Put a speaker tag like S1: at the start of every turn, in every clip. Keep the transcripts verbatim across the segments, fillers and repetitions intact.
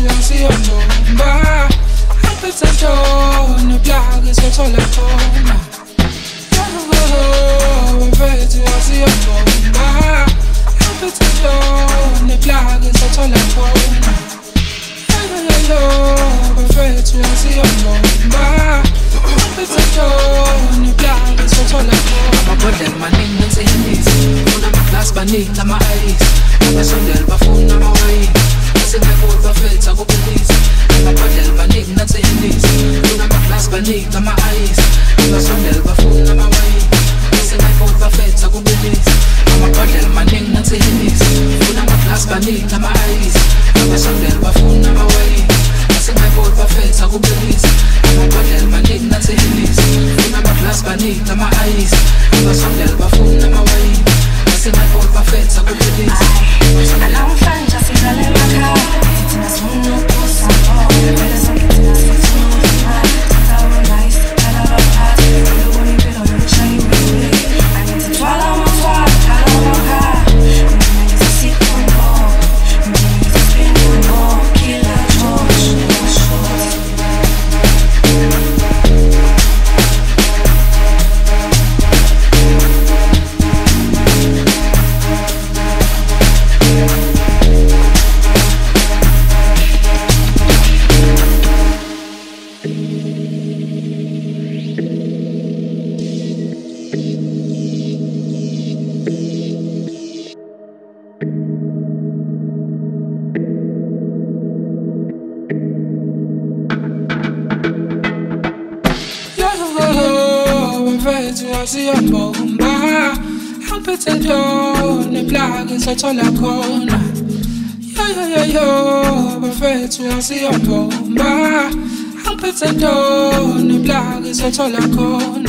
S1: siyobomba aphethe ntoni plagi sothola khona bafethu siyobomba aphethe ntoni plagi sothola khona bafethu siyobomba aphethe ntoni plagi sothola khona amabhodlela maningi nensihinizi funa amaglasi baningi nama-ayisi abasondela bafuna amawayini singekho bafetha kubelisa amabhodlela baningi nansihinizi funa amaglasi baningi nama-ayisi abasondela bafuna amawayini singekho bafetha kubelisa amabhodlela maningi nansihinizi funa amaglasi baningi nama-ayisi abasondela bafuna amawayini singekho bafetha kubelisa amabhodlela maningi nansihinizi funa amaglasi baningi nama-ayisi abasondela bafuna amawayini singekho bafetha kubelisa
S2: namhlanje sidlala emakhaya thina sifuna ukubusa phela sonke thina sifuna imali tawo nice kala baphathi lokho impilo yokushaya imali angithi twala amathwala kala baphathi mina ngisisikhombo mina ngisiphinda kila George
S1: siyobomba aphethe ntoni plagi sothola khona yoyoyoyo bafethu siyobomba aphethe ntoni plagi sothola khona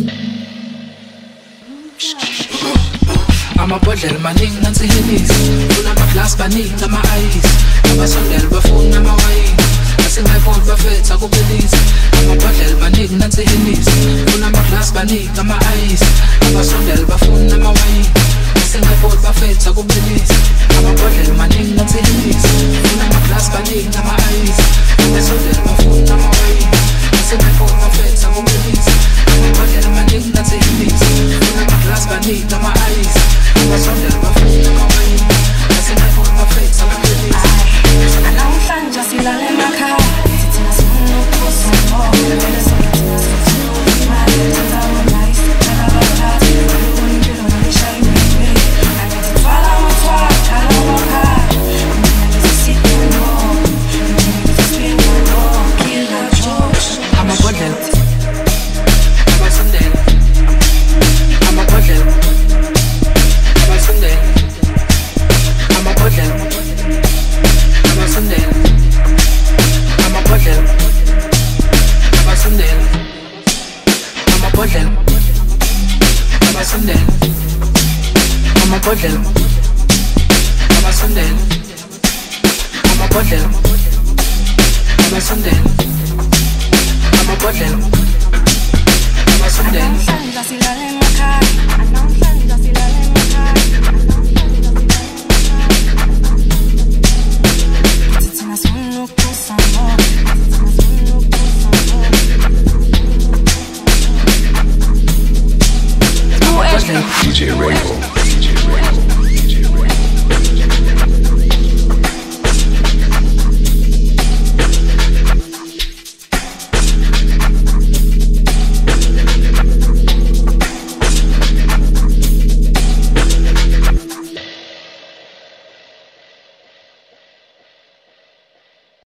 S1: amabhodlela maningi nansihinizi funa amaglasi baningi nama-ayisi abasondela bafuna amawayini singekho bafetha kubelisa amabhodlela baningi nansihinizi funa amaglasi baningi nama-ayisi abasondela bafuna amawayini singekho bafetha kubelisa amabhodlela maningi nansihinizi funa amaglasi baningi nama-ayisi abasondela bafuna amawayini singekho bafetha kubelisa amabhodlela maningi nansihinizi funa amaglasi baningi nama-ayisi abasondela bafuna amawayini singekho bafetha kubelisa
S2: namhlanje sidlala emakhaya thina sifuna ukubusa phela sonke thina sifuna imali tawo nice kala baphathi lokho impilo yokushaya imali angithi twala amathwala kala baphathi mina ngisisikhombo mina ngisiphinda kila George
S1: amabhodlela abasondela amabhodlela abasondela amabhodlela abasondela amabhodlela abasondela amabhodlela abasondela amabhodlela abasondela amabhodlela abasondela amabhodlela abasondela
S2: namhlanje sidlala emakhaya